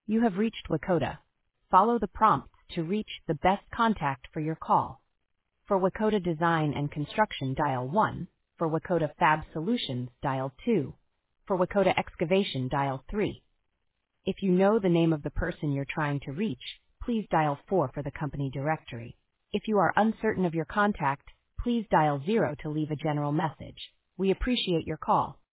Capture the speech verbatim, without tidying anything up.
You have reached Wakota. Follow the prompts to reach the best contact for your call. For Wakota Design and Construction, dial one. For Wakota Fab Solutions, dial two. For Wakota Excavation, dial three. If you know the name of the person you're trying to reach, please dial four for the company directory. If you are uncertain of your contact, please dial zero to leave a general message. We appreciate your call.